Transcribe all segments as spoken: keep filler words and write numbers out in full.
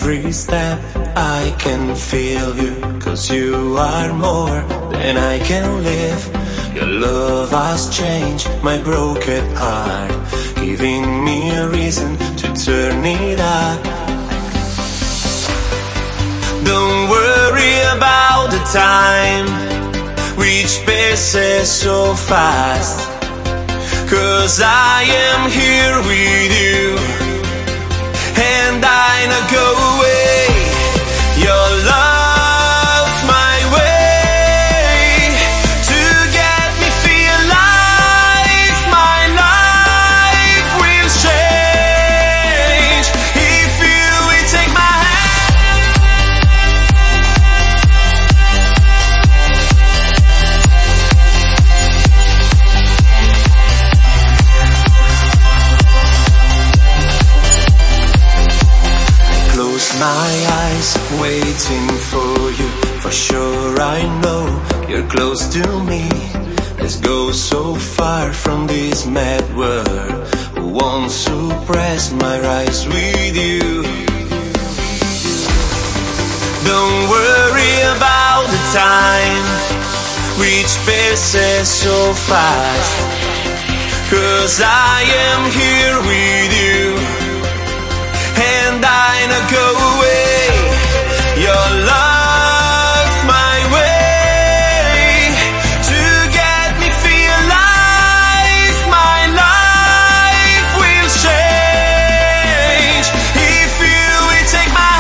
every step I can feel you, 'cause you are more than I can live. Your love has changed my broken heart, giving me a reason to turn it up. Don't worry about the time, which passes so fast, 'cause I am here with you, and I not go away. Your love my way to get me feel like my life will change if you will take my my eyes waiting for you. For sure I know you're close to me. Let's go so far from this mad world who wants to press my rise with you. Don't worry about the time, which passes so fast, 'cause I am here with you, and I not go away. Your love my way to get me feel like my life will change if you will take my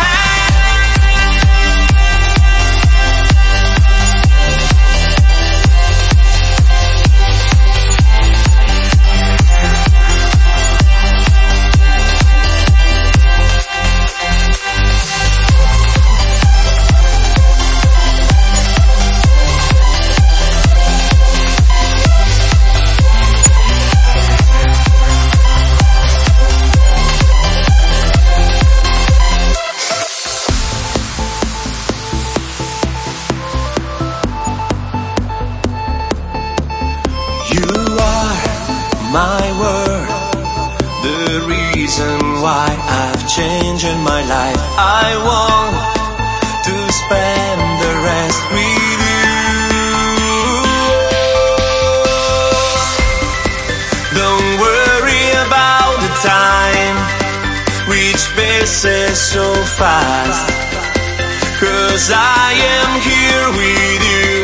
my world, the reason why I've changed in my life. I want to spend the rest with you. Don't worry about the time, which passes so fast, 'cause I am here with you,